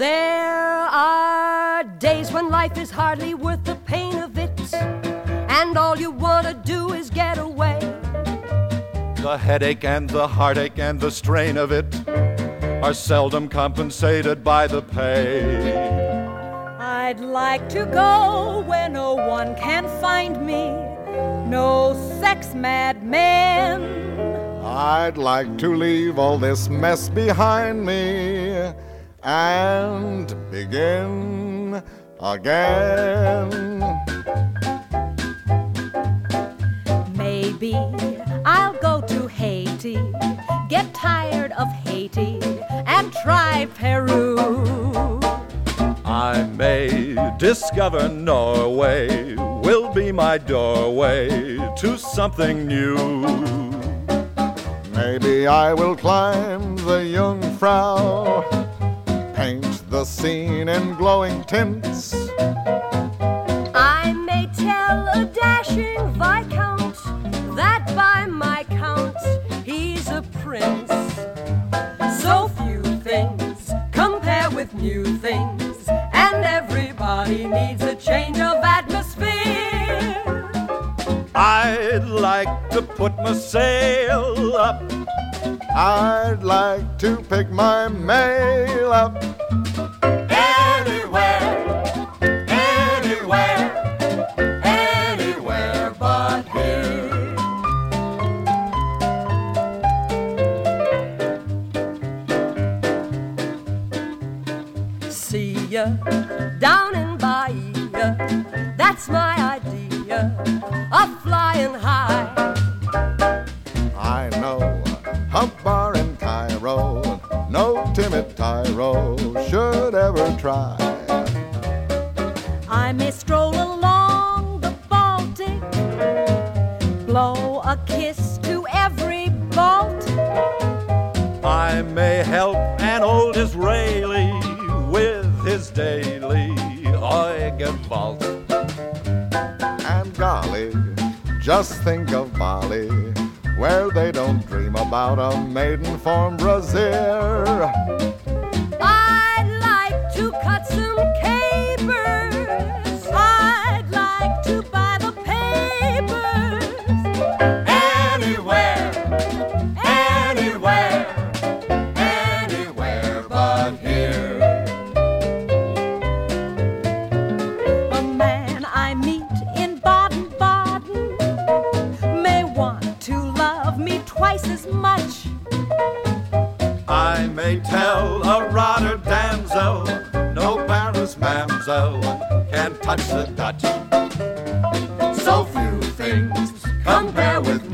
There are days when life is hardly worth the pain of it, and all you want to do is get away. The headache and the heartache and the strain of it are seldom compensated by the pay. I'd like to go where no one can find me, no sex-mad men. I'd like to leave all this mess behind me and begin again. Maybe I'll go to Haiti, get tired of Haiti, and try Peru. I may discover Norway will be my doorway to something new. Maybe I will climb the Jungfrau, paint the scene in glowing tints. I may tell a dashing viscount that by my count he's a prince. So few things compare with new things, and everybody needs a change of atmosphere. I'd like to put my sail up. I'd like to pick my mail up. Anywhere, anywhere, anywhere but here. See ya down in Bahia, that's my idea of flying high. I know a bar in Cairo no timid tyro should ever try. I may stroll along the Baltic, blow a kiss to every Balt. I may help an old Israeli with his daily Oigevalt. And golly, just think of Bali, where they don't dream about a maiden from Brazil. I'd like to cut some capers, I'd like to buy the papers. Anywhere, anywhere, anywhere but here. A man I meet in Baden-Baden may want to love me twice as much. I may tell a Rotterdam damsel, no Paris mamsel can touch the Dutch. So few things compare with